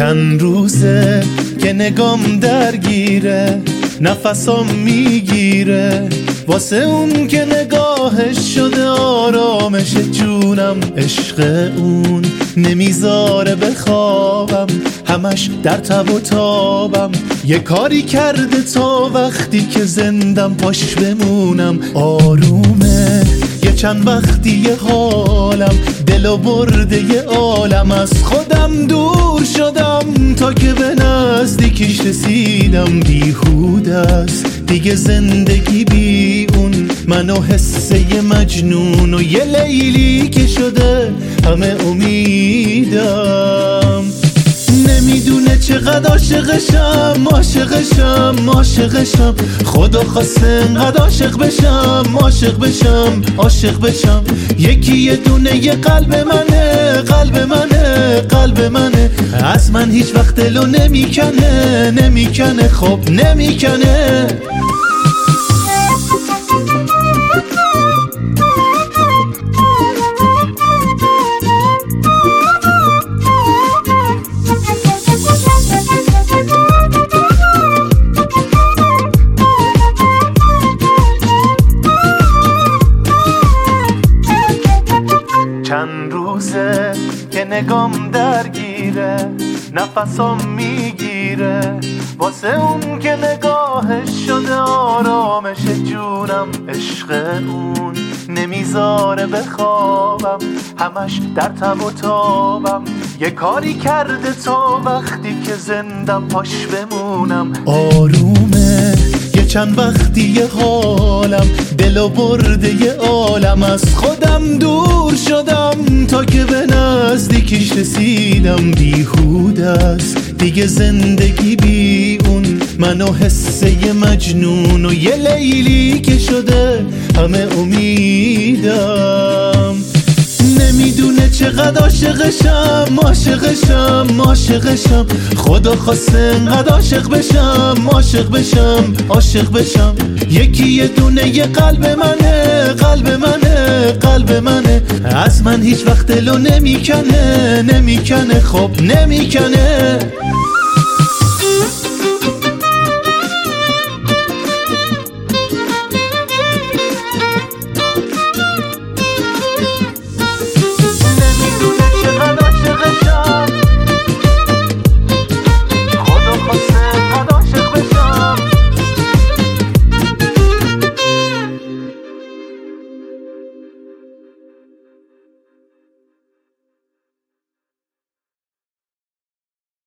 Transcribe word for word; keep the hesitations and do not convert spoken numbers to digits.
چند روزه که نگام درگیره، نفسام میگیره واسه اون که نگاهش شده آرامش جونم. عشق اون نمیذاره بخوابم، همش در تب و تابم. یه کاری کرده تا وقتی که زندم پاش بمونم. آرومه یه چند وقتی یه حالم، دلو برده یه عالم. از خودم دور شدم تا که به نزدیکیش رسیدم. بیهوده است دیگه زندگی بی اون، منو حسه یه مجنون و یه لیلی که شده همه امیدم. نمیدونه چقدر عاشقشم، عاشقشم، عاشقشم. خدا خواسته انقدر عاشق بشم، عاشق بشم، عاشق بشم. یکی یه دونه یه قلب منه، قلب منه، قلب منه. از من هیچ وقت دلو نمیکنه، نمیکنه، خب نمیکنه. چند روزه که نگام درگیره، نفسام میگیره واسه اون که نگاهش شده آرامش جونم. عشق اون نمیذاره بخوابم، همش در تب و تابم. یه کاری کرده تا وقتی که زندم پاش بمونم. آرومه یه چند وقتی یه حالم، دلو برده یه عالم. از خودم دور شدم تا که به نزدیکیش رسیدم. بیهوده است دیگه زندگی بی اون، منو حسه یه مجنون و یه لیلی که شده همه امیدم. نمیدونه چقدر عاشقشم، عاشقشم، عاشقشم. خدا خواسته انقدر عاشق بشم، عاشق بشم، عاشق بشم. یکی یه دونه یه قلب منه، قلب منه، قلب منه. از من هیچ وقت دلو نمیکنه، نمیکنه، خب نمیکنه.